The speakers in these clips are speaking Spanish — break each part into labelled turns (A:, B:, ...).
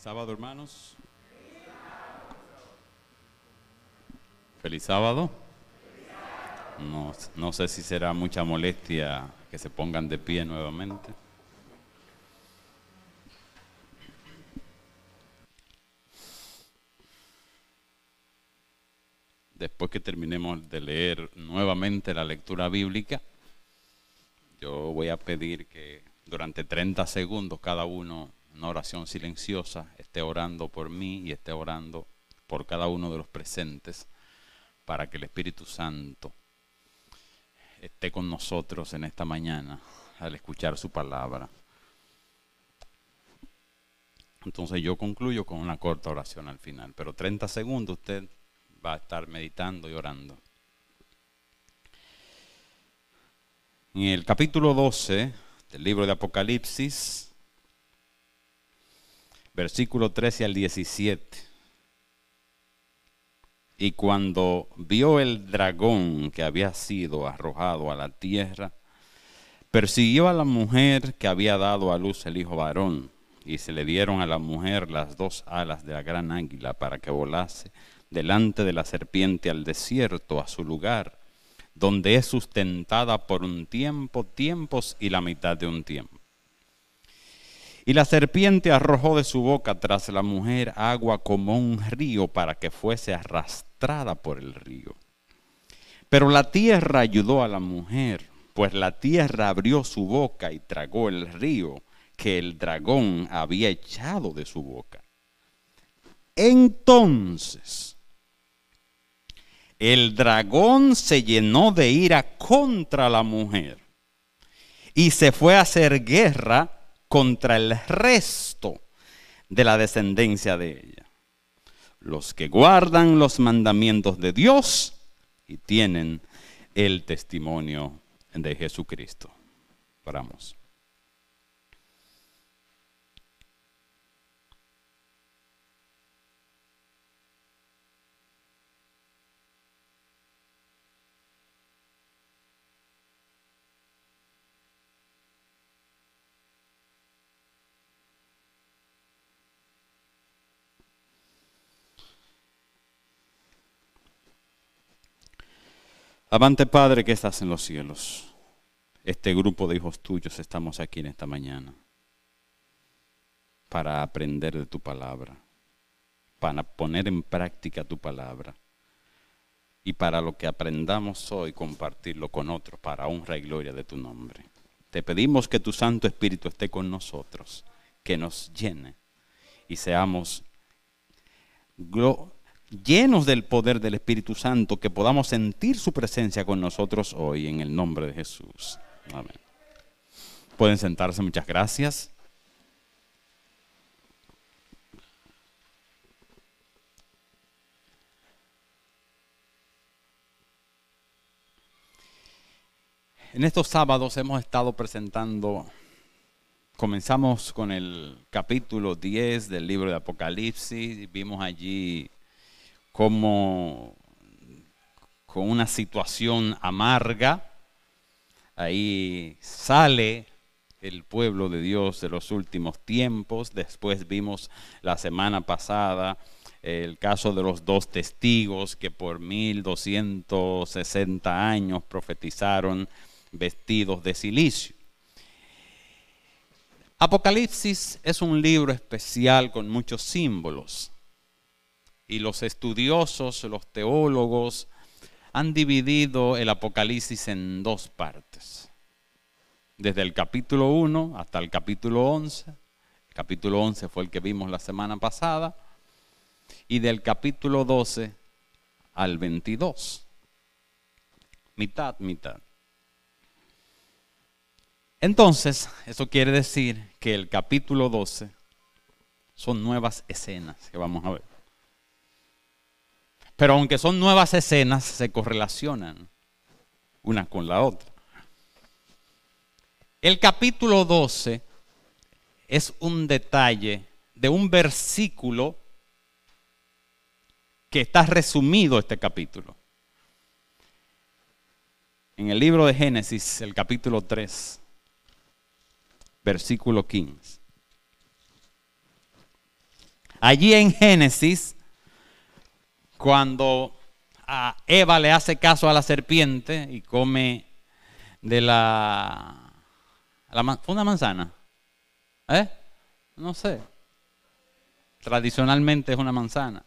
A: sábado, hermanos. Feliz sábado. No sé si será mucha molestia que se pongan de pie nuevamente. Después que terminemos de leer nuevamente la lectura bíblica, yo voy a pedir que durante 30 segundos cada uno, una oración silenciosa, esté orando por mí y esté orando por cada uno de los presentes, para que el Espíritu Santo esté con nosotros en esta mañana al escuchar su palabra. Entonces yo concluyo con una corta oración al final, pero 30 segundos usted va a estar meditando y orando. En el capítulo 12 del libro de Apocalipsis, versículo 13 al 17. Y cuando vio el dragón que había sido arrojado a la tierra, persiguió a la mujer que había dado a luz el hijo varón, y se le dieron a la mujer las 2 alas de la gran águila para que volase delante de la serpiente al desierto, a su lugar, donde es sustentada por un tiempo, tiempos y la mitad de un tiempo. Y la serpiente arrojó de su boca tras la mujer agua como un río para que fuese arrastrada por el río. Pero la tierra ayudó a la mujer, pues la tierra abrió su boca y tragó el río que el dragón había echado de su boca. Entonces el dragón se llenó de ira contra la mujer y se fue a hacer guerra contra el resto de la descendencia de ella, los que guardan los mandamientos de Dios y tienen el testimonio de Jesucristo. Oramos. Avante, Padre, que estás en los cielos. Este grupo de hijos tuyos estamos aquí en esta mañana para aprender de tu palabra, para poner en práctica tu palabra y para lo que aprendamos hoy compartirlo con otros para honra y gloria de tu nombre. Te pedimos que tu Santo Espíritu esté con nosotros, que nos llene y seamos llenos del poder del Espíritu Santo, que podamos sentir su presencia con nosotros hoy en el nombre de Jesús. Amén. Pueden sentarse, muchas gracias. En estos sábados hemos estado presentando, comenzamos con el capítulo 10 del libro de Apocalipsis, vimos allí como con una situación amarga, ahí sale el pueblo de Dios de los últimos tiempos. Después vimos la semana pasada el caso de los 2 testigos que por 1260 años profetizaron vestidos de cilicio. Apocalipsis es un libro especial con muchos símbolos. Y los estudiosos, los teólogos, han dividido el Apocalipsis en 2 partes. Desde el capítulo 1 hasta el capítulo 11. El capítulo 11 fue el que vimos la semana pasada. Y del capítulo 12 al 22. Mitad, mitad. Entonces, eso quiere decir que el capítulo 12 son nuevas escenas que vamos a ver. Pero aunque son nuevas escenas, se correlacionan una con la otra. El capítulo 12 es un detalle de un versículo que está resumido este capítulo. En el libro de Génesis, el capítulo 3, versículo 15. allí en Génesis, cuando a Eva le hace caso a la serpiente y come de una manzana, no sé, tradicionalmente es una manzana.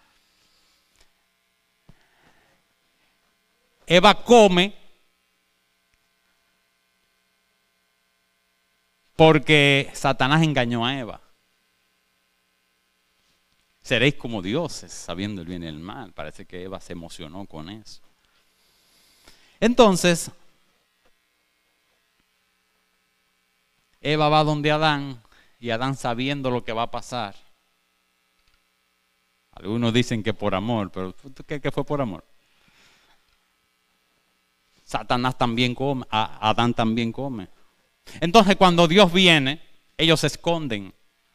A: Eva come porque Satanás engañó a Eva. Seréis como dioses, sabiendo el bien y el mal. Parece que Eva se emocionó con eso. Entonces, Eva va donde Adán, y Adán, sabiendo lo que va a pasar. Algunos dicen que por amor, pero ¿tú crees que fue por amor? Satanás también come, Adán también come. Entonces, cuando Dios viene, ellos se esconden.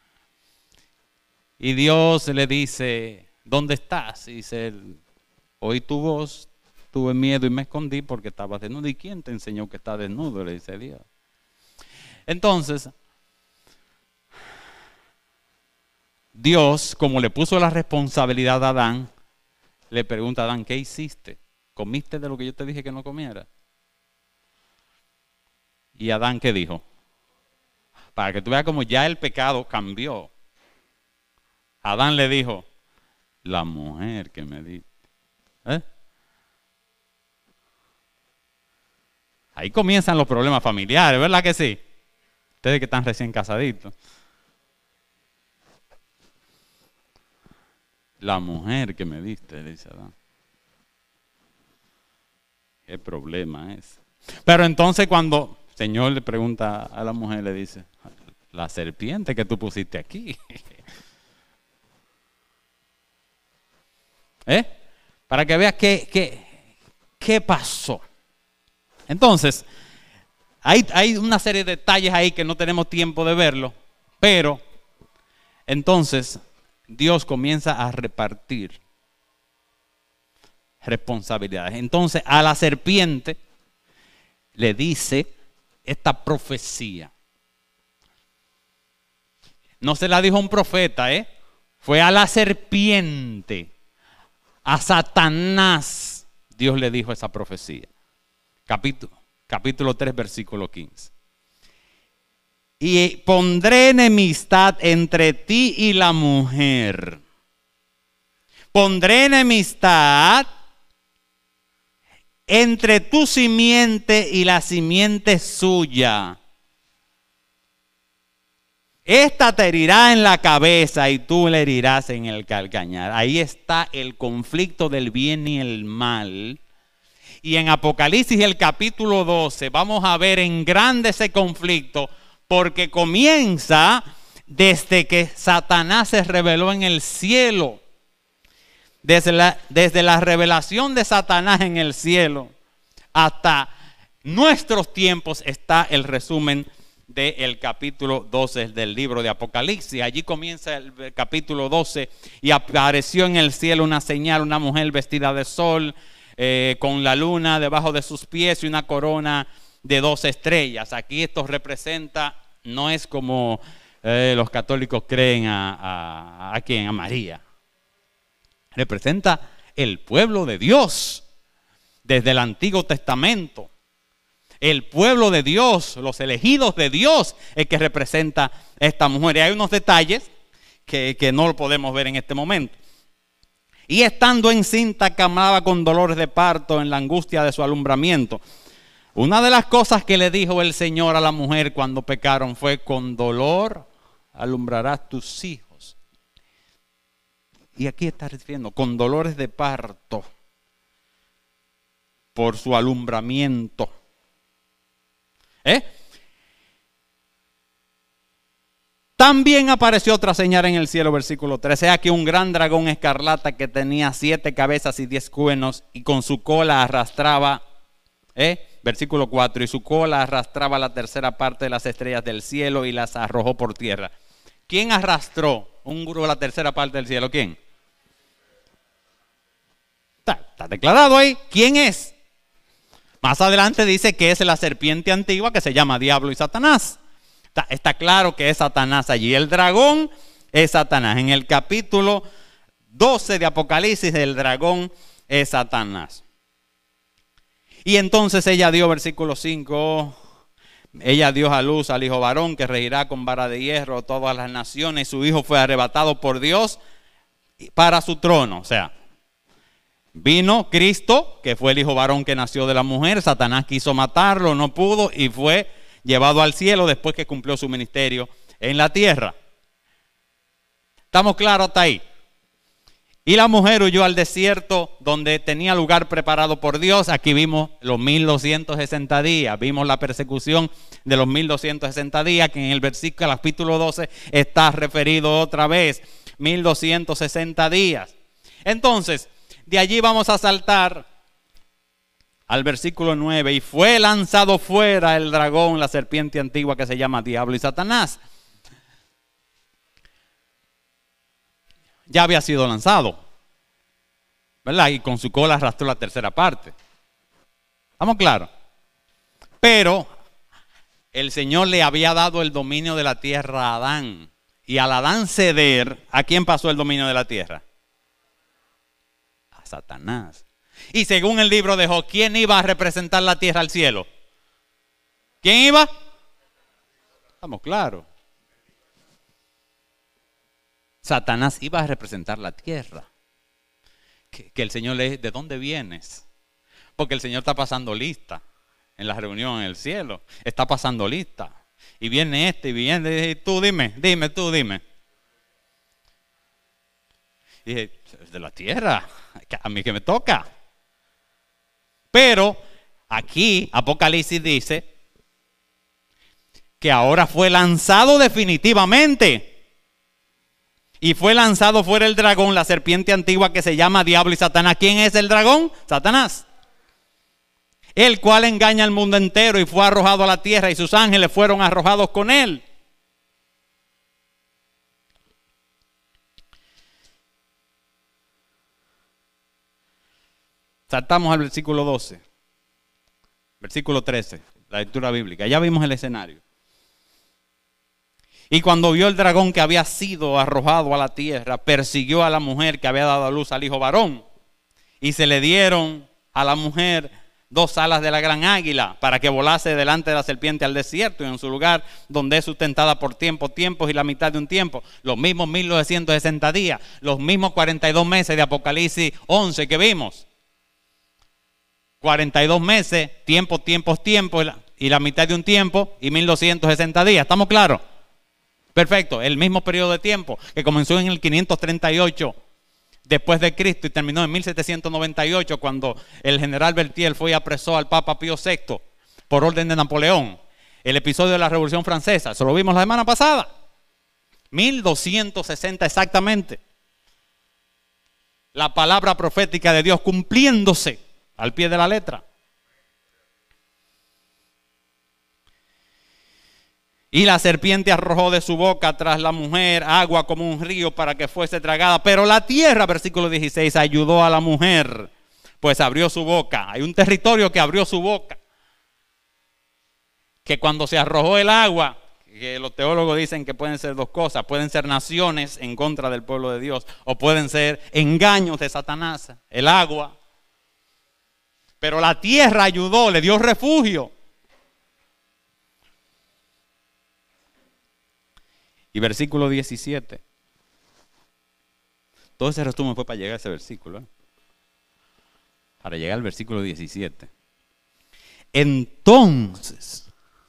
A: Y Dios le dice, ¿dónde estás? Y dice, oí tu voz, tuve miedo y me escondí porque estabas desnudo. ¿Y quién te enseñó que estás desnudo? Le dice Dios. Entonces, Dios, como le puso la responsabilidad a Adán, le pregunta a Adán, ¿qué hiciste? ¿Comiste de lo que yo te dije que no comiera? Y Adán, ¿qué dijo? Para que tú veas como ya el pecado cambió. Adán le dijo, la mujer que me diste. Ahí comienzan los problemas familiares, ¿verdad que sí? Ustedes que están recién casaditos. La mujer que me diste, dice Adán. ¿Qué problema es? Pero entonces cuando el Señor le pregunta a la mujer, le dice, la serpiente que tú pusiste aquí. Para que veas qué pasó. Entonces, hay una serie de detalles ahí que no tenemos tiempo de verlo, pero entonces Dios comienza a repartir responsabilidades. Entonces a la serpiente le dice esta profecía. No se la dijo un profeta, fue a la serpiente, a Satanás. Dios le dijo esa profecía. Capítulo 3, versículo 15. Y pondré enemistad entre ti y la mujer. Pondré enemistad entre tu simiente y la simiente suya. Esta te herirá en la cabeza y tú le herirás en el calcañar. Ahí está el conflicto del bien y el mal. Y en Apocalipsis, el capítulo 12, vamos a ver en grande ese conflicto, porque comienza desde que Satanás se reveló en el cielo. Desde la revelación de Satanás en el cielo hasta nuestros tiempos está el resumen del capítulo 12 del libro de Apocalipsis. Allí comienza el capítulo 12. Y apareció en el cielo una señal, una mujer vestida de sol, con la luna debajo de sus pies y una corona de 12 estrellas. Aquí esto representa, no es como los católicos creen a ¿quién? A María. Representa el pueblo de Dios desde el Antiguo Testamento. El pueblo de Dios, los elegidos de Dios, es que representa esta mujer. Y hay unos detalles que no lo podemos ver en este momento. Y estando encinta, clamaba con dolores de parto en la angustia de su alumbramiento. Una de las cosas que le dijo el Señor a la mujer cuando pecaron fue: con dolor alumbrarás tus hijos. Y aquí está refiriendo con dolores de parto por su alumbramiento. También apareció otra señal en el cielo, versículo 13. Aquí un gran dragón escarlata que tenía 7 cabezas y 10 cuernos, y con su cola arrastraba, versículo 4, y su cola arrastraba la tercera parte de las estrellas del cielo y las arrojó por tierra. ¿Quién arrastró un grupo de la tercera parte del cielo? ¿Quién? Está declarado ahí. ¿Quién es? Más adelante dice que es la serpiente antigua que se llama Diablo y Satanás. Está claro que es Satanás allí. El dragón es Satanás. En el capítulo 12 de Apocalipsis, el dragón es Satanás. Y entonces ella dio, versículo 5, ella dio a luz al hijo varón que regirá con vara de hierro todas las naciones. Su hijo fue arrebatado por Dios para su trono. O sea, vino Cristo, que fue el hijo varón que nació de la mujer. Satanás quiso matarlo, no pudo y fue llevado al cielo después que cumplió su ministerio en la tierra. ¿Estamos claros hasta ahí? Y la mujer huyó al desierto donde tenía lugar preparado por Dios. Aquí vimos los 1260 días. Vimos la persecución de los 1260 días, que en el versículo capítulo 12 está referido otra vez. 1260 días. Entonces, de allí vamos a saltar al versículo 9. Y fue lanzado fuera el dragón, la serpiente antigua que se llama Diablo y Satanás. Ya había sido lanzado, ¿verdad? Y con su cola arrastró la tercera parte. ¿Estamos claros? Pero el Señor le había dado el dominio de la tierra a Adán. Y al Adán ceder, ¿a quién pasó el dominio de la tierra? A Satanás. Y según el libro de Job, ¿quién iba a representar la tierra al cielo? ¿Quién iba? Estamos claros. Satanás iba a representar la tierra. Que el Señor le dice, ¿de dónde vienes? Porque el Señor está pasando lista en la reunión en el cielo. Está pasando lista. Y viene este y viene, y tú dime. Y dije, de la tierra, a mí que me toca. Pero aquí Apocalipsis dice que ahora fue lanzado definitivamente. Y fue lanzado fuera el dragón, la serpiente antigua que se llama Diablo y Satanás. ¿Quién es el dragón? Satanás. El cual engaña al mundo entero y fue arrojado a la tierra y sus ángeles fueron arrojados con él. Saltamos al versículo 12. Versículo 13, la lectura bíblica. Ya vimos el escenario. Y cuando vio el dragón que había sido arrojado a la tierra, persiguió a la mujer que había dado a luz al hijo varón. Y se le dieron a la mujer 2 alas de la gran águila para que volase delante de la serpiente al desierto y en su lugar donde es sustentada por tiempos y la mitad de un tiempo. Los mismos 1260 días, los mismos 42 meses de Apocalipsis 11 que vimos. 42 meses, tiempo y la mitad de un tiempo y 1260 días. ¿Estamos claros? Perfecto, el mismo periodo de tiempo que comenzó en el 538 después de Cristo y terminó en 1798 cuando el general Berthier fue y apresó al Papa Pío VI por orden de Napoleón. El episodio de la Revolución Francesa, eso lo vimos la semana pasada. 1260 exactamente. La palabra profética de Dios cumpliéndose al pie de la letra. Y la serpiente arrojó de su boca tras la mujer agua como un río para que fuese tragada. Pero la tierra, versículo 16, ayudó a la mujer, pues abrió su boca. Hay un territorio que abrió su boca. Que cuando se arrojó el agua, que los teólogos dicen que pueden ser 2 cosas. Pueden ser naciones en contra del pueblo de Dios. O pueden ser engaños de Satanás, el agua. Pero la tierra ayudó, le dio refugio. Y versículo 17. Todo ese resumen fue para llegar a ese versículo. Para llegar al versículo 17. Entonces,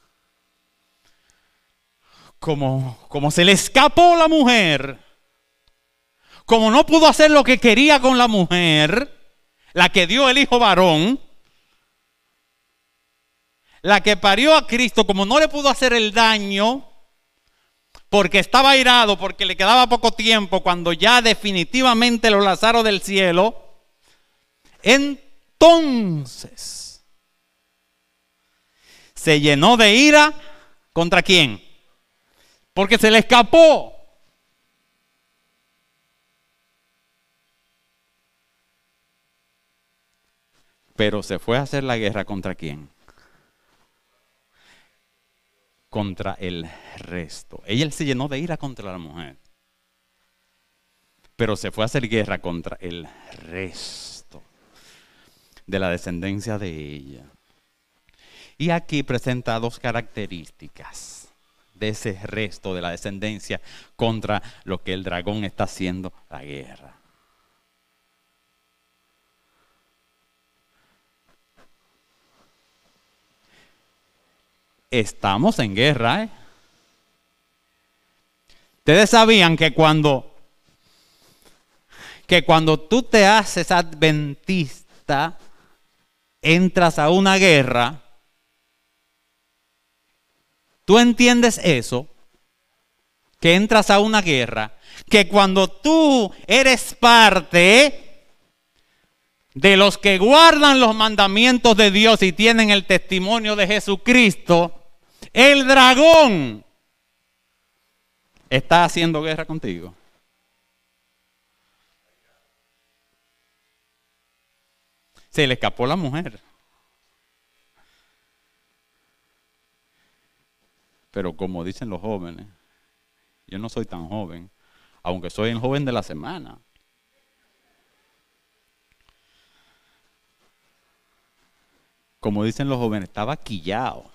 A: como se le escapó la mujer, como no pudo hacer lo que quería con la mujer, la que dio el hijo varón, la que parió a Cristo, como no le pudo hacer el daño, porque estaba airado, porque le quedaba poco tiempo, cuando ya definitivamente lo lanzaron del cielo, entonces se llenó de ira. ¿Contra quién? Porque se le escapó. Pero se fue a hacer la guerra ¿contra quién? Contra el resto. Ella se llenó de ira contra la mujer. pero se fue a hacer guerra contra el resto de la descendencia de ella. Y aquí presenta dos características de ese resto de la descendencia contra lo que el dragón está haciendo la guerra. Estamos en guerra, ¿eh? Ustedes sabían que cuando tú te haces adventista, entras a una guerra. ¿Tú entiendes eso? Que entras a una guerra. Que cuando tú eres parte de los que guardan los mandamientos de Dios y tienen el testimonio de Jesucristo, el dragón está haciendo guerra contigo. Se le escapó la mujer. Pero como dicen los jóvenes, yo no soy tan joven, aunque soy el joven de la semana. Como dicen los jóvenes, estaba quillado.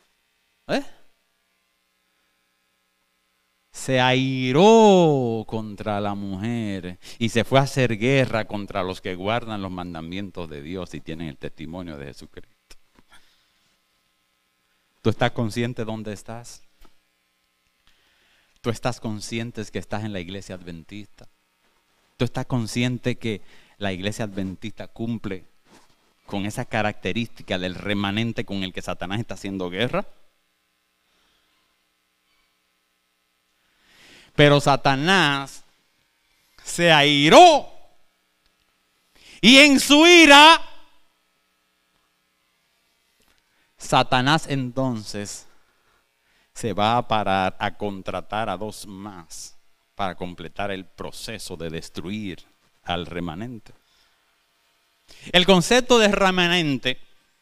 A: Se airó contra la mujer y se fue a hacer guerra contra los que guardan los mandamientos de Dios y tienen el testimonio de Jesucristo. ¿Tú estás consciente de dónde estás? ¿Tú estás consciente que estás en la iglesia adventista? ¿Tú estás consciente que la iglesia adventista cumple con esa característica del remanente con el que Satanás está haciendo guerra? Pero Satanás se airó y en su ira, Satanás entonces se va a parar a contratar a dos más para completar el proceso de destruir al remanente. El concepto de remanente,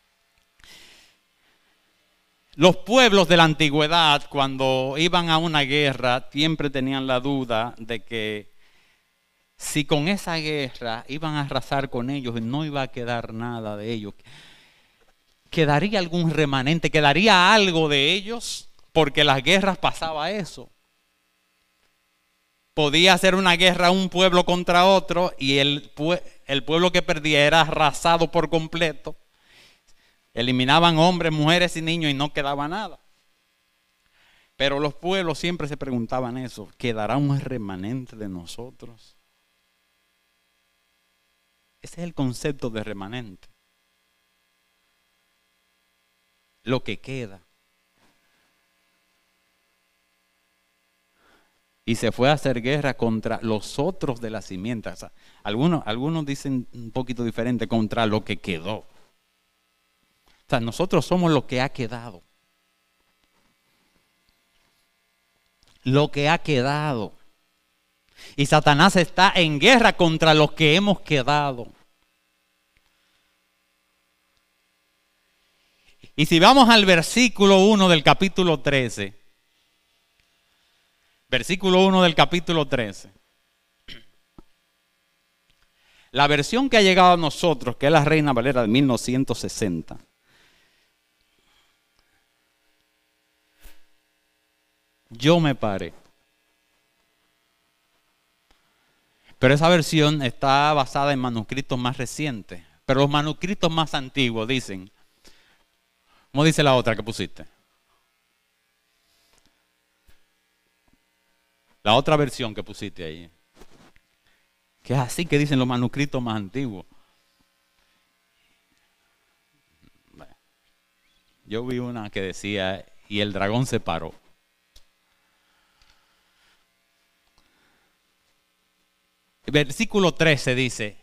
A: los pueblos de la antigüedad cuando iban a una guerra siempre tenían la duda de que si con esa guerra iban a arrasar con ellos y no iba a quedar nada de ellos, ¿quedaría algún remanente? ¿Quedaría algo de ellos? Porque en las guerras pasaba eso. Podía hacer una guerra un pueblo contra otro y el pueblo que perdía era arrasado por completo. Eliminaban hombres, mujeres y niños y no quedaba nada. Pero los pueblos siempre se preguntaban eso: ¿quedará un remanente de nosotros? Ese es el concepto de remanente. Lo que queda. Y se fue a hacer guerra contra los otros de la simiente. O sea, algunos dicen un poquito diferente, contra lo que quedó. O sea, nosotros somos lo que ha quedado. Lo que ha quedado. Y Satanás está en guerra contra los que hemos quedado. Y si vamos al versículo 1 del capítulo 13. Versículo 1 del capítulo 13. La versión que ha llegado a nosotros, que es la Reina Valera de 1960. Yo me paré. Pero esa versión está basada en manuscritos más recientes. Pero los manuscritos más antiguos dicen, ¿cómo dice la otra que pusiste? La otra versión que pusiste ahí. Que es así que dicen los manuscritos más antiguos. Yo vi una que decía, y el dragón se paró. Versículo 13 dice,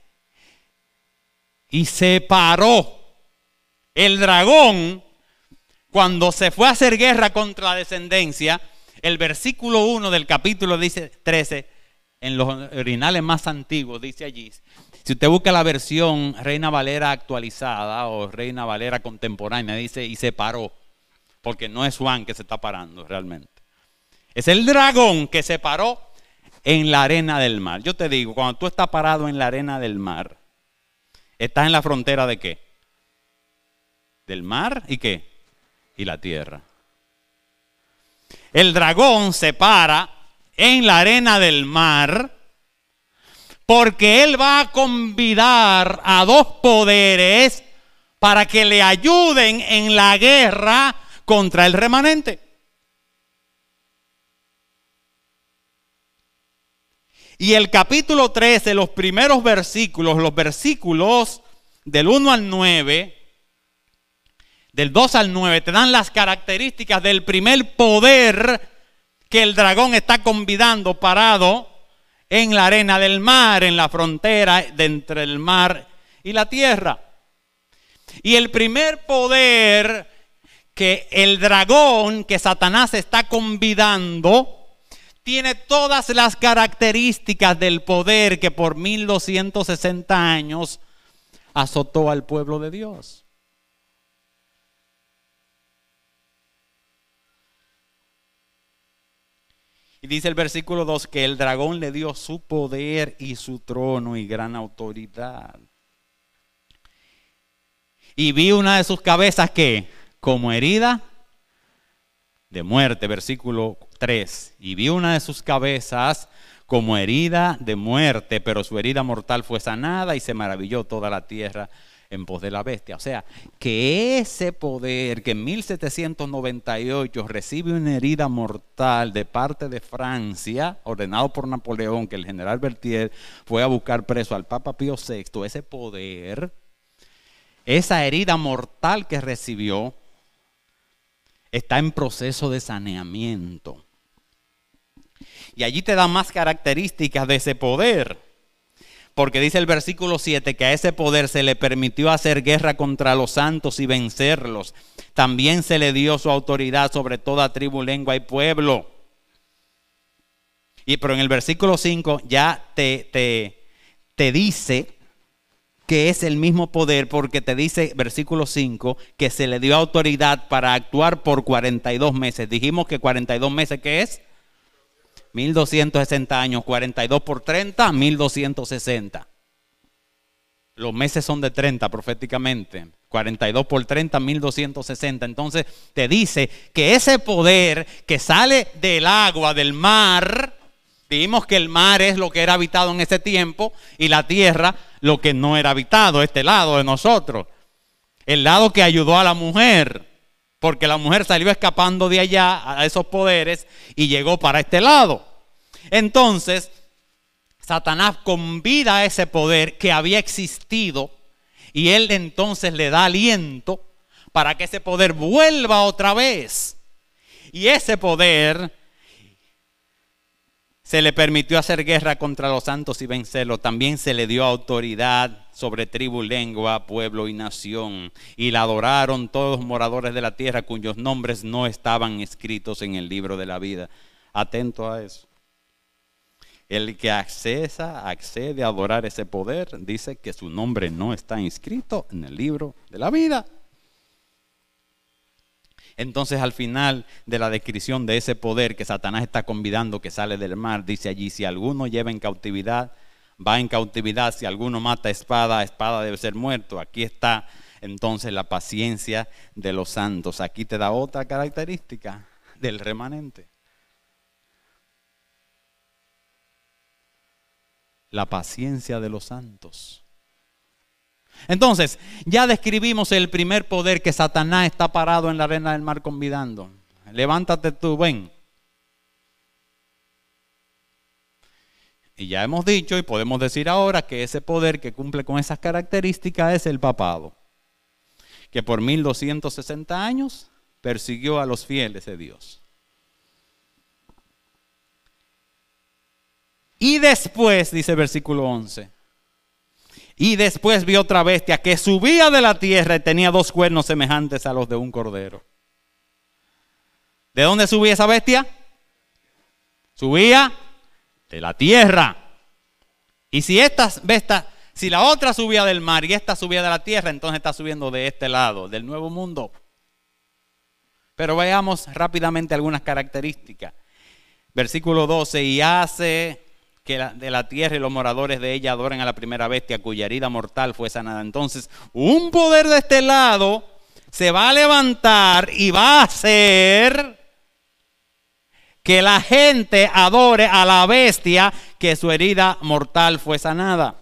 A: y se paró el dragón cuando se fue a hacer guerra contra la descendencia. El versículo 1 del capítulo dice 13, en los originales más antiguos, dice allí. Si usted busca la versión Reina Valera actualizada o Reina Valera contemporánea, dice, y se paró. Porque no es Juan que se está parando realmente. Es el dragón que se paró en la arena del mar. Yo te digo, cuando tú estás parado en la arena del mar, estás en la frontera ¿de qué? Del mar y ¿qué? Y la tierra. El dragón se para en la arena del mar porque él va a convidar a dos poderes para que le ayuden en la guerra contra el remanente. Y el capítulo 13, los primeros versículos, los versículos del 1 al 9, del 2 al 9, te dan las características del primer poder que el dragón está convidando parado en la arena del mar, en la frontera de entre el mar y la tierra. Y el primer poder que el dragón, que Satanás está convidando, tiene todas las características del poder que por 1260 años azotó al pueblo de Dios. Y dice el versículo 2 que el dragón le dio su poder y su trono y gran autoridad. Y vi una de sus cabezas que, como herida de muerte, versículo 3. Y vi una de sus cabezas como herida de muerte, pero su herida mortal fue sanada y se maravilló toda la tierra en pos de la bestia. O sea, que ese poder que en 1798 recibe una herida mortal de parte de Francia, ordenado por Napoleón, que el general Berthier fue a buscar preso al Papa Pío VI, ese poder, esa herida mortal que recibió, está en proceso de saneamiento. Y allí te da más características de ese poder. Porque dice el versículo 7 que a ese poder se le permitió hacer guerra contra los santos y vencerlos. También se le dio su autoridad sobre toda tribu, lengua y pueblo. Pero en el versículo 5 ya te dice que es el mismo poder, porque te dice, versículo 5, que se le dio autoridad para actuar por 42 meses. Dijimos que 42 meses, ¿qué es? 1260 años, 42 por 30, 1260. Los meses son de 30 proféticamente. 42 por 30, 1260. Entonces te dice que ese poder que sale del agua, del mar, dijimos que el mar es lo que era habitado en ese tiempo y la tierra lo que no era habitado, este lado de nosotros. El lado que ayudó a la mujer, porque la mujer salió escapando de allá a esos poderes y llegó para este lado. Entonces, Satanás convida a ese poder que había existido y él entonces le da aliento para que ese poder vuelva otra vez. Y ese poder se le permitió hacer guerra contra los santos y vencerlos. También se le dio autoridad sobre tribu, lengua, pueblo y nación. Y la adoraron todos los moradores de la tierra cuyos nombres no estaban escritos en el libro de la vida. Atento a eso. El que accede a adorar ese poder, dice que su nombre no está inscrito en el libro de la vida. Entonces al final de la descripción de ese poder que Satanás está convidando que sale del mar, dice allí, si alguno lleva en cautividad, va en cautividad. Si alguno mata espada, espada debe ser muerto. Aquí está entonces la paciencia de los santos. Aquí te da otra característica del remanente. La paciencia de los santos. Entonces, ya describimos el primer poder que Satanás está parado en la arena del mar convidando. Levántate tú, ven. Y ya hemos dicho y podemos decir ahora que ese poder que cumple con esas características es el papado, que por 1260 años persiguió a los fieles de Dios. Y después, dice el versículo 11, y después vi otra bestia que subía de la tierra y tenía dos cuernos semejantes a los de un cordero. ¿De dónde subía esa bestia? Subía de la tierra. Y si si la otra subía del mar y esta subía de la tierra, entonces está subiendo de este lado, del nuevo mundo. Pero veamos rápidamente algunas características. Versículo 12, y hace de la tierra y los moradores de ella adoren a la primera bestia cuya herida mortal fue sanada. Entonces, un poder de este lado se va a levantar y va a hacer que la gente adore a la bestia que su herida mortal fue sanada.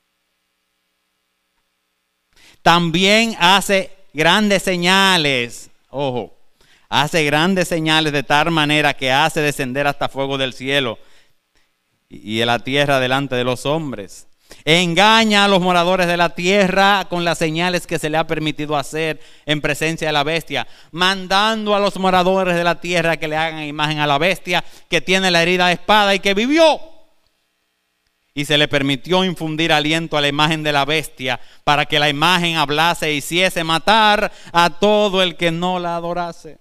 A: También hace grandes señales, ojo, hace grandes señales de tal manera que hace descender hasta fuego del cielo y de la tierra delante de los hombres. Engaña a los moradores de la tierra con las señales que se le ha permitido hacer en presencia de la bestia, mandando a los moradores de la tierra que le hagan imagen a la bestia que tiene la herida de espada y que vivió. Y se le permitió infundir aliento a la imagen de la bestia para que la imagen hablase e hiciese matar a todo el que no la adorase.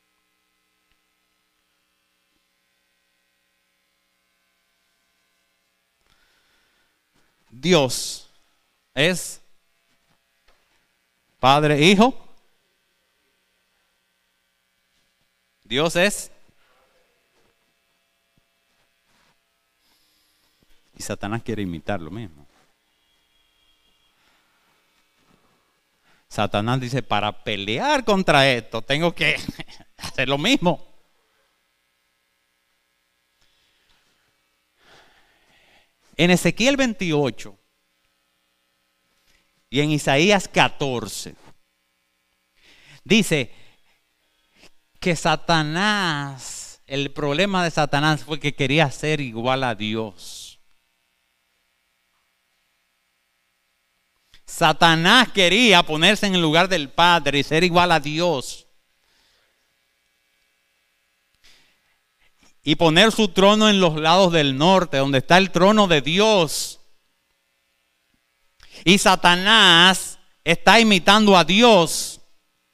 A: Dios es Padre, Hijo. Dios es. Y Satanás quiere imitar lo mismo. Satanás dice, para pelear contra esto tengo que hacer lo mismo. En Ezequiel 28 y en Isaías 14 dice que Satanás, el problema de Satanás fue que quería ser igual a Dios. Satanás quería ponerse en el lugar del Padre y ser igual a Dios. Y poner su trono en los lados del norte, donde está el trono de Dios. Y Satanás está imitando a Dios.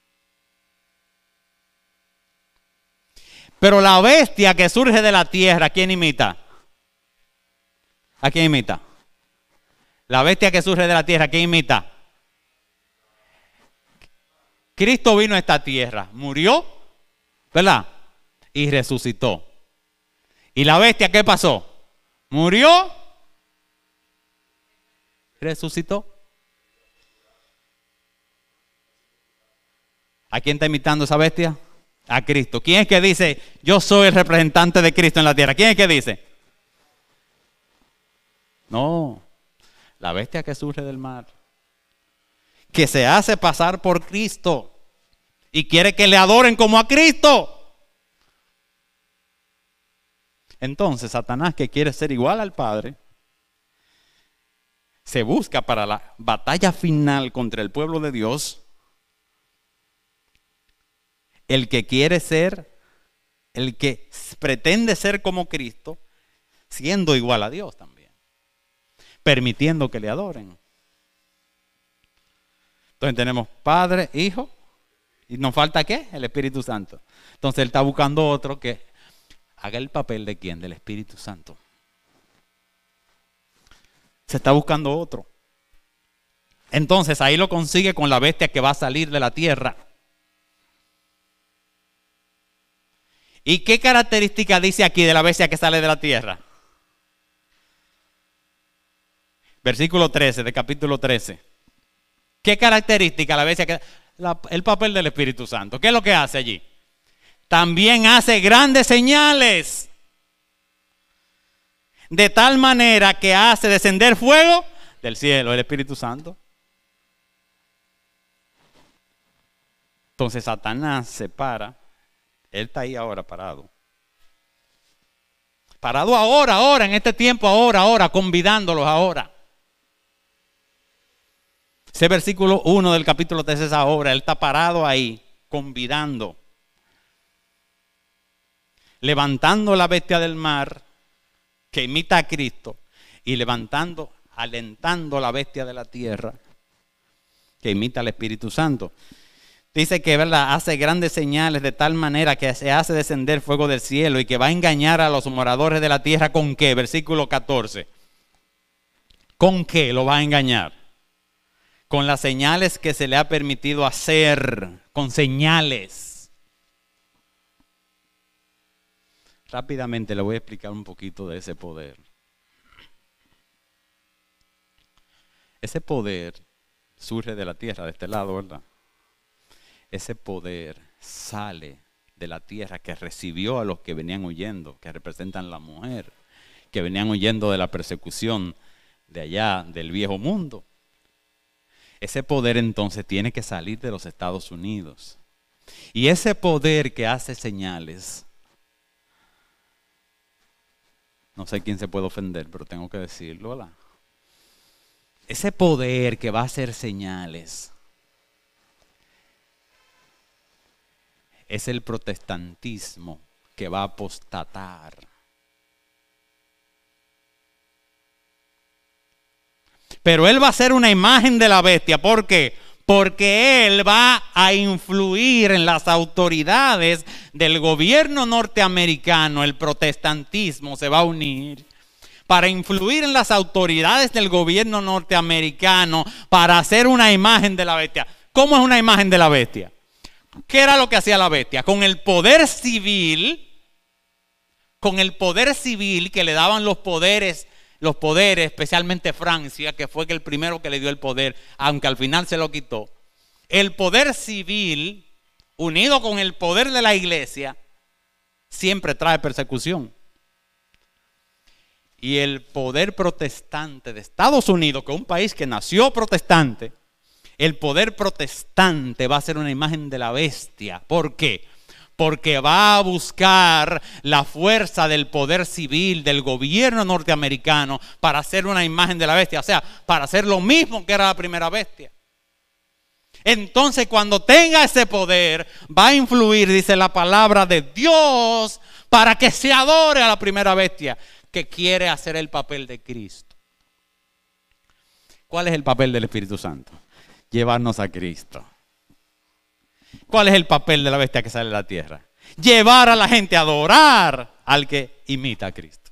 A: Pero la bestia que surge de la tierra, ¿a quién imita? ¿A quién imita? La bestia que surge de la tierra, ¿a quién imita? Cristo vino a esta tierra, murió, ¿verdad? Y resucitó. ¿Y la bestia qué pasó? Murió, resucitó. ¿A quién está imitando esa bestia? A Cristo. ¿Quién es que dice, yo soy el representante de Cristo en la tierra? ¿Quién es que dice? No, la bestia que surge del mar, que se hace pasar por Cristo y quiere que le adoren como a Cristo. Entonces Satanás, que quiere ser igual al Padre, se busca para la batalla final contra el pueblo de Dios el que quiere ser, el que pretende ser como Cristo, siendo igual a Dios también, permitiendo que le adoren. Entonces tenemos Padre, Hijo, y nos falta ¿qué? El Espíritu Santo. Entonces él está buscando otro que haga el papel de ¿quién? Del Espíritu Santo. Se está buscando otro. Entonces ahí lo consigue con la bestia que va a salir de la tierra. ¿Y qué característica dice aquí de la bestia que sale de la tierra? Versículo 13 de capítulo 13. ¿Qué característica la bestia que... el papel del Espíritu Santo? ¿Qué es lo que hace allí? También hace grandes señales, de tal manera que hace descender fuego del cielo, el Espíritu Santo. Entonces Satanás se para, él está ahí ahora parado. Parado ahora, en este tiempo, ahora, convidándolos ahora. Ese versículo 1 del capítulo 3 es ahora, él está parado ahí, convidando. Levantando la bestia del mar que imita a Cristo y alentando la bestia de la tierra que imita al Espíritu Santo. Dice que, ¿verdad?, hace grandes señales de tal manera que se hace descender fuego del cielo y que va a engañar a los moradores de la tierra. ¿Con qué? Versículo 14. ¿Con qué lo va a engañar? Con las señales que se le ha permitido hacer, con señales. Rápidamente le voy a explicar un poquito de ese poder. Ese poder surge de la tierra, de este lado, ¿verdad? Ese poder sale de la tierra que recibió a los que venían huyendo, que representan la mujer, que venían huyendo de la persecución de allá, del viejo mundo. Ese poder entonces tiene que salir de los Estados Unidos. Y ese poder que hace señales, no sé quién se puede ofender, pero tengo que decirlo, ¿verdad? Ese poder que va a hacer señales es el protestantismo que va a apostatar. Pero él va a ser una imagen de la bestia. ¿Por qué? Porque él va a influir en las autoridades del gobierno norteamericano. El protestantismo se va a unir para influir en las autoridades del gobierno norteamericano para hacer una imagen de la bestia. ¿Cómo es una imagen de la bestia? ¿Qué era lo que hacía la bestia? Con el poder civil que le daban los poderes, especialmente Francia, que fue el primero que le dio el poder, aunque al final se lo quitó. El poder civil, unido con el poder de la iglesia, siempre trae persecución. Y el poder protestante de Estados Unidos, que es un país que nació protestante, el poder protestante va a ser una imagen de la bestia. ¿Por qué? Porque va a buscar la fuerza del poder civil, del gobierno norteamericano, para hacer una imagen de la bestia. O sea, para hacer lo mismo que era la primera bestia. Entonces, cuando tenga ese poder, va a influir, dice la palabra de Dios, para que se adore a la primera bestia, que quiere hacer el papel de Cristo. ¿Cuál es el papel del Espíritu Santo? Llevarnos a Cristo. ¿Cuál es el papel de la bestia que sale de la tierra? Llevar a la gente a adorar al que imita a Cristo.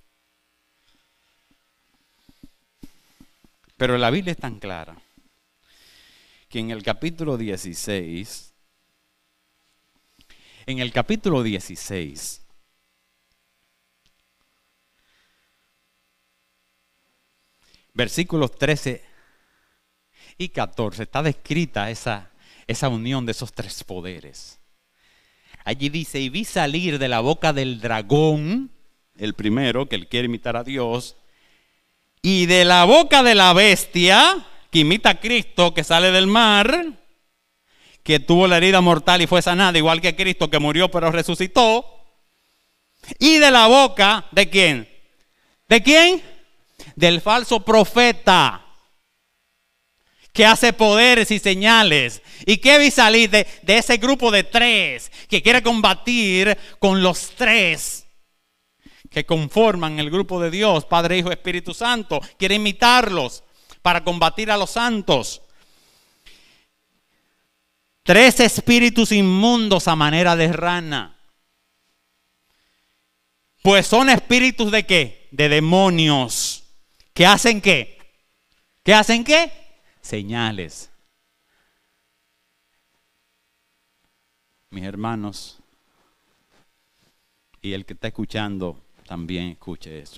A: Pero la Biblia es tan clara que en el capítulo 16, versículos 13 y 14, está descrita esa unión de esos tres poderes. Allí dice: y vi salir de la boca del dragón, el primero, que él quiere imitar a Dios, y de la boca de la bestia, que imita a Cristo, que sale del mar, que tuvo la herida mortal y fue sanada, igual que Cristo, que murió pero resucitó. Y de la boca, ¿de quién? ¿De quién? Del falso profeta, que hace poderes y señales. ¿Y qué vi salir de ese grupo de tres que quiere combatir con los tres que conforman el grupo de Dios, Padre, Hijo, Espíritu Santo? Quiere imitarlos para combatir a los santos. Tres espíritus inmundos a manera de rana. Pues son espíritus ¿de qué? De demonios. ¿Que hacen qué? ¿Que hacen qué? Señales. Mis hermanos, y el que está escuchando también escuche eso.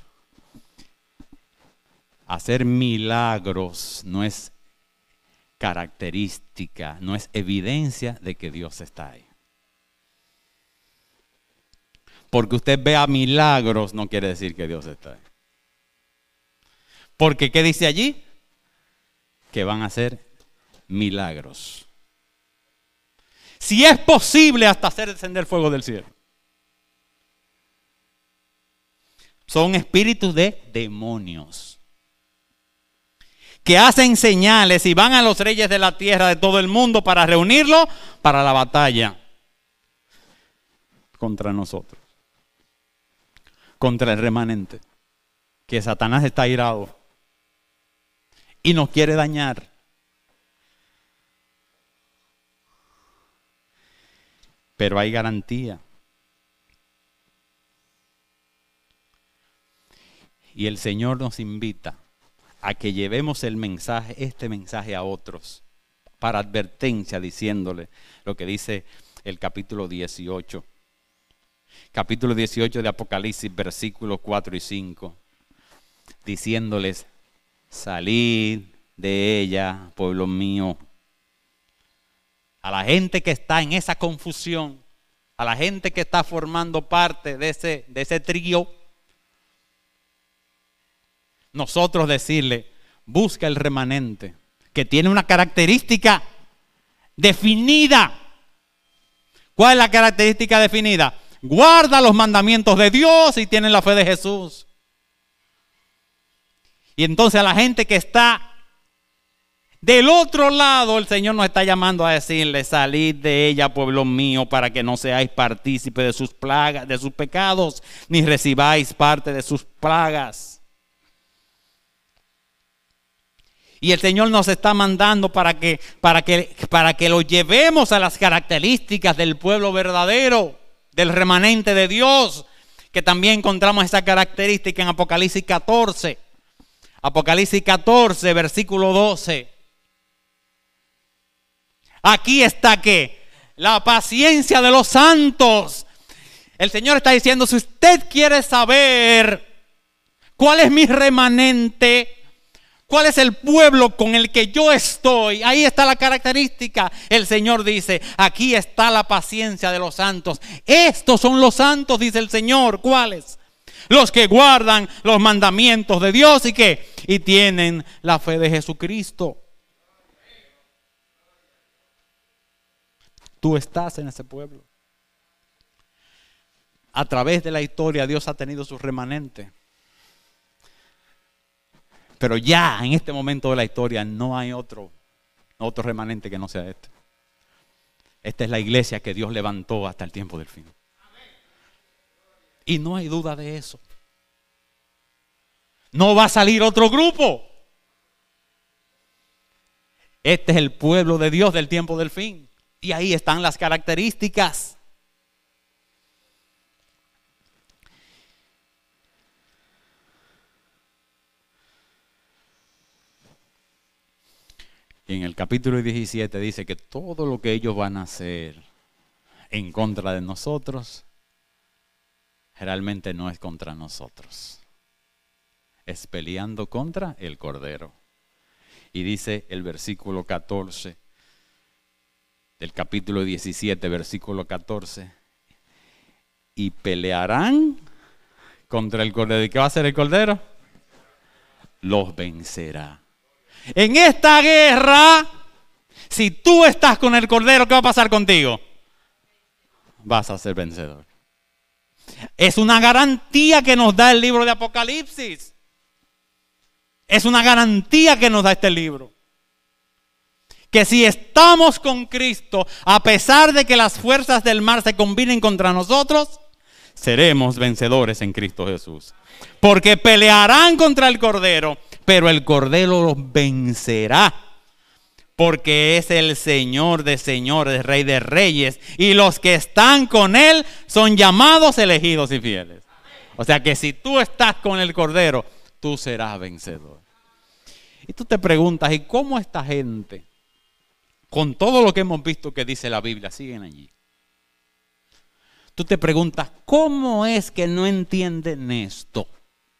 A: Hacer milagros no es característica, no es evidencia de que Dios está ahí. Porque usted vea milagros no quiere decir que Dios está ahí. Porque ¿qué dice allí? Que van a ser milagros. Si es posible hasta hacer descender fuego del cielo. Son espíritus de demonios que hacen señales y van a los reyes de la tierra de todo el mundo para reunirlo para la batalla contra nosotros, contra el remanente, que Satanás está airado y nos quiere dañar. Pero hay garantía. Y el Señor nos invita a que llevemos el mensaje, este mensaje a otros, para advertencia, diciéndole lo que dice el capítulo 18. Capítulo 18 de Apocalipsis, versículos 4 y 5. Diciéndoles: salid de ella, pueblo mío. A la gente que está en esa confusión, a la gente que está formando parte de ese trío, nosotros decirle, busca el remanente, que tiene una característica definida. ¿Cuál es la característica definida? Guarda los mandamientos de Dios y tiene la fe de Jesús. Y entonces a la gente que está del otro lado, el Señor nos está llamando a decirle, salid de ella, pueblo mío, para que no seáis partícipe de sus plagas, de sus pecados, ni recibáis parte de sus plagas. Y el Señor nos está mandando para que lo llevemos a las características del pueblo verdadero, del remanente de Dios, que también encontramos esa característica en Apocalipsis 14. Apocalipsis 14, versículo 12. Aquí está que la paciencia de los santos. El Señor está diciendo, si usted quiere saber cuál es mi remanente, cuál es el pueblo con el que yo estoy, ahí está la característica. El Señor dice, aquí está la paciencia de los santos. Estos son los santos, dice el Señor. ¿Cuáles? Los que guardan los mandamientos de Dios y ¿qué? Y tienen la fe de Jesucristo. Tú estás en ese pueblo. A través de la historia Dios ha tenido su remanente. Pero ya en este momento de la historia no hay otro remanente que no sea este. Esta es la iglesia que Dios levantó hasta el tiempo del fin. Y no hay duda de eso. No va a salir otro grupo. Este es el pueblo de Dios del tiempo del fin. Y ahí están las características. Y en el capítulo 17 dice que todo lo que ellos van a hacer en contra de nosotros, realmente no es contra nosotros. Es peleando contra el Cordero. Y dice el versículo 14 del capítulo 17, versículo 14. Y pelearán contra el Cordero. ¿Y qué va a hacer el Cordero? Los vencerá. En esta guerra, si tú estás con el Cordero, ¿qué va a pasar contigo? Vas a ser vencedor. Es una garantía que nos da el libro de Apocalipsis. Es una garantía que nos da este libro. Que si estamos con Cristo, a pesar de que las fuerzas del mar se combinen contra nosotros, seremos vencedores en Cristo Jesús. Porque pelearán contra el Cordero, pero el Cordero los vencerá. Porque es el Señor de señores, Rey de reyes. Y los que están con Él son llamados, elegidos y fieles. O sea que si tú estás con el Cordero, tú serás vencedor. Y tú te preguntas, ¿y cómo esta gente, con todo lo que hemos visto que dice la Biblia, siguen allí? Tú te preguntas, ¿cómo es que no entienden esto?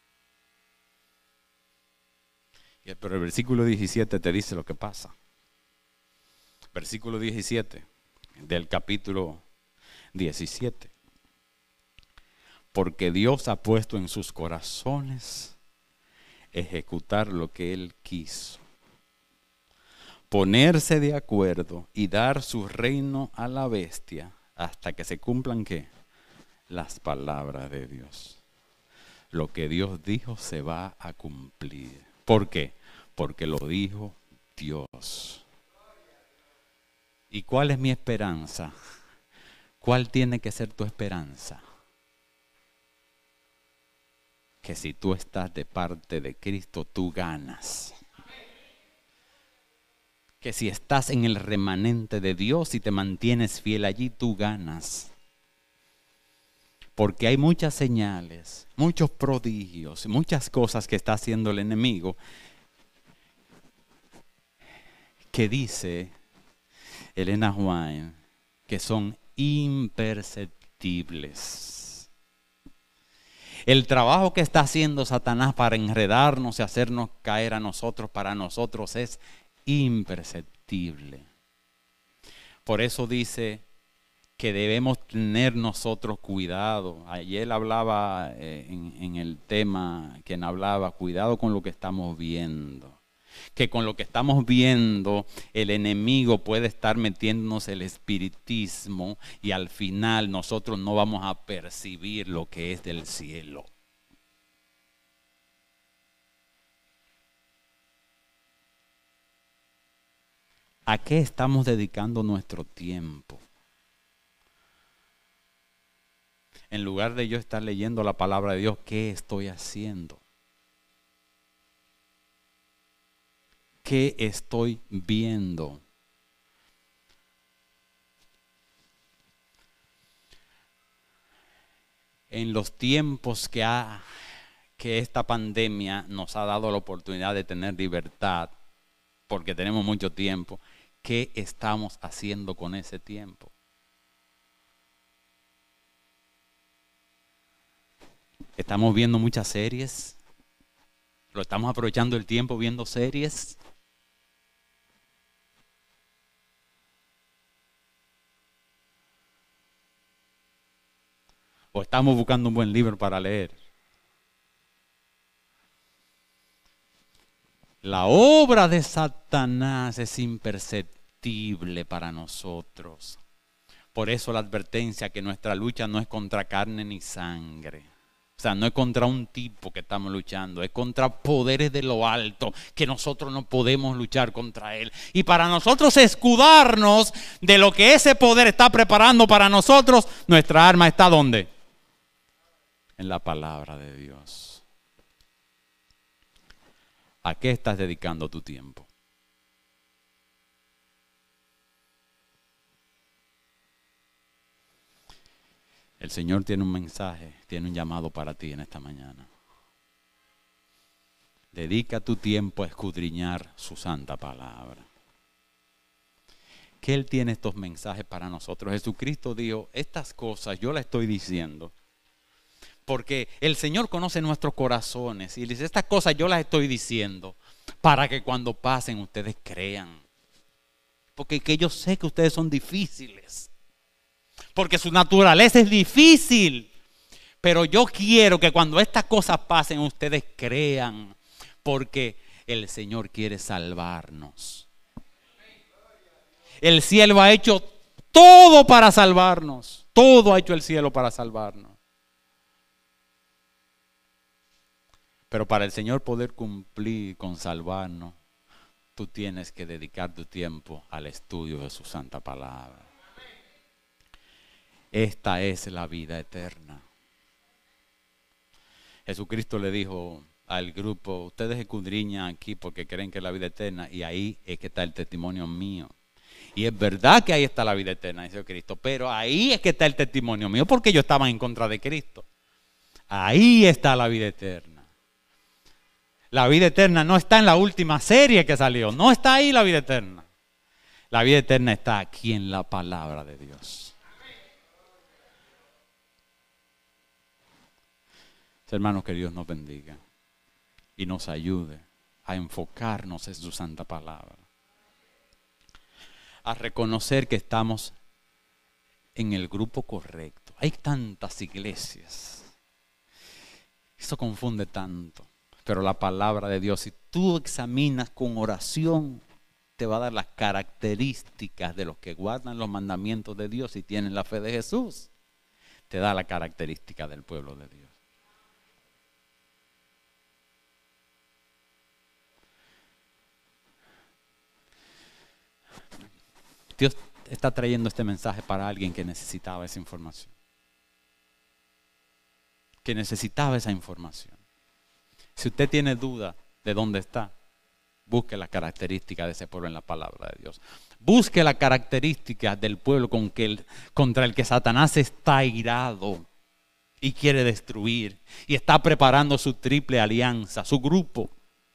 A: Pero el versículo 17 te dice lo que pasa. Versículo 17 del capítulo 17. Porque Dios ha puesto en sus corazones ejecutar lo que Él quiso. Ponerse de acuerdo y dar su reino a la bestia hasta que se cumplan ¿qué? Las palabras de Dios. Lo que Dios dijo se va a cumplir. ¿Por qué? Porque lo dijo Dios. ¿Y cuál es mi esperanza? ¿Cuál tiene que ser tu esperanza? Que si tú estás de parte de Cristo, tú ganas. Que si estás en el remanente de Dios y te mantienes fiel allí, tú ganas. Porque hay muchas señales, muchos prodigios, muchas cosas que está haciendo el enemigo que dice Elena White que son imperceptibles. El trabajo que está haciendo Satanás para enredarnos y hacernos caer a nosotros, para nosotros es imperceptible. Por eso dice que debemos tener nosotros cuidado. Ayer hablaba en el tema, quien hablaba, cuidado con lo que estamos viendo. Que con lo que estamos viendo el enemigo puede estar metiéndonos el espiritismo y al final nosotros no vamos a percibir lo que es del cielo. ¿A qué estamos dedicando nuestro tiempo? En lugar de yo estar leyendo la palabra de Dios, ¿qué estoy haciendo? ¿Qué estoy viendo? En los tiempos que esta pandemia nos ha dado la oportunidad de tener libertad, porque tenemos mucho tiempo, ¿qué estamos haciendo con ese tiempo? ¿Estamos viendo muchas series? ¿Lo estamos aprovechando el tiempo viendo series? ¿O estamos buscando un buen libro para leer? La obra de Satanás es imperceptible para nosotros. Por eso la advertencia que nuestra lucha no es contra carne ni sangre. O sea, no es contra un tipo que estamos luchando, es contra poderes de lo alto, que nosotros no podemos luchar contra él. Y para nosotros escudarnos de lo que ese poder está preparando para nosotros, nuestra arma está ¿dónde? En la palabra de Dios. ¿A qué estás dedicando tu tiempo? El Señor tiene un mensaje, tiene un llamado para ti en esta mañana. Dedica tu tiempo a escudriñar su santa palabra. Que Él tiene estos mensajes para nosotros. Jesucristo dijo, estas cosas yo las estoy diciendo porque el Señor conoce nuestros corazones y dice, estas cosas yo las estoy diciendo para que cuando pasen ustedes crean. Porque que yo sé que ustedes son difíciles. Porque su naturaleza es difícil. Pero yo quiero que cuando estas cosas pasen ustedes crean. Porque el Señor quiere salvarnos. El cielo ha hecho todo para salvarnos. Todo ha hecho el cielo para salvarnos. Pero para el Señor poder cumplir con salvarnos, tú tienes que dedicar tu tiempo al estudio de su santa palabra. Esta es la vida eterna. Jesucristo le dijo al grupo, ustedes escudriñan aquí porque creen que es la vida eterna y ahí es que está el testimonio mío. Y es verdad que ahí está la vida eterna, dice Cristo, pero ahí es que está el testimonio mío porque yo estaba en contra de Cristo. Ahí está la vida eterna. La vida eterna no está en la última serie que salió, no está ahí la vida eterna. La vida eterna está aquí en la palabra de Dios. Hermanos, que Dios nos bendiga y nos ayude a enfocarnos en su santa palabra. A reconocer que estamos en el grupo correcto. Hay tantas iglesias. Eso confunde tanto. Pero la palabra de Dios, si tú examinas con oración, te va a dar las características de los que guardan los mandamientos de Dios y tienen la fe de Jesús. Te da la característica del pueblo de Dios. Dios está trayendo este mensaje para alguien que necesitaba esa información. Que necesitaba esa información. Si usted tiene duda de dónde está, busque las características de ese pueblo en la palabra de Dios. Busque las características del pueblo contra el que Satanás está airado y quiere destruir. Y está preparando su triple alianza, su grupo.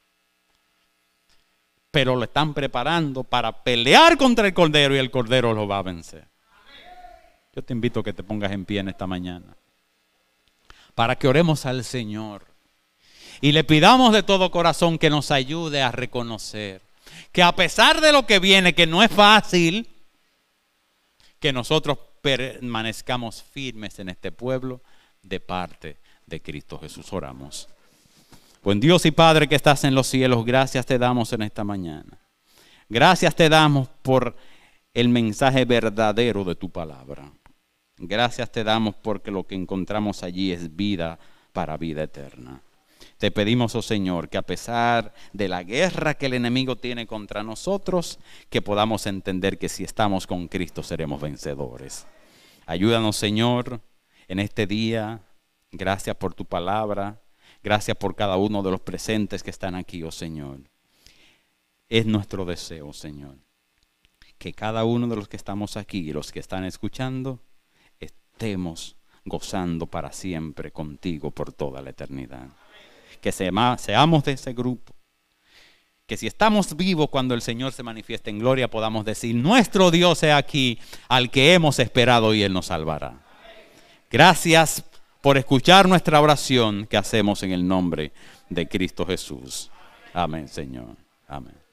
A: Pero lo están preparando para pelear contra el Cordero y el Cordero lo va a vencer. Yo te invito a que te pongas en pie en esta mañana. para que oremos al Señor y le pidamos de todo corazón que nos ayude a reconocer que a pesar de lo que viene, que no es fácil, que nosotros permanezcamos firmes en este pueblo de parte de Cristo Jesús. Oramos. Buen Dios y Padre que estás en los cielos, gracias te damos en esta mañana. Gracias te damos por el mensaje verdadero de tu palabra. Gracias te damos porque lo que encontramos allí es vida para vida eterna. Te pedimos, oh Señor, que a pesar de la guerra que el enemigo tiene contra nosotros, que podamos entender que si estamos con Cristo seremos vencedores. Ayúdanos, Señor, en este día. Gracias por tu palabra. Gracias por cada uno de los presentes que están aquí, oh Señor. Es nuestro deseo, Señor, que cada uno de los que estamos aquí y los que están escuchando, estemos gozando para siempre contigo por toda la eternidad. Que seamos de ese grupo. Que si estamos vivos cuando el Señor se manifieste en gloria, podamos decir, nuestro Dios es aquí, al que hemos esperado y Él nos salvará. Gracias por escuchar nuestra oración que hacemos en el nombre de Cristo Jesús. Amén, Señor. Amén.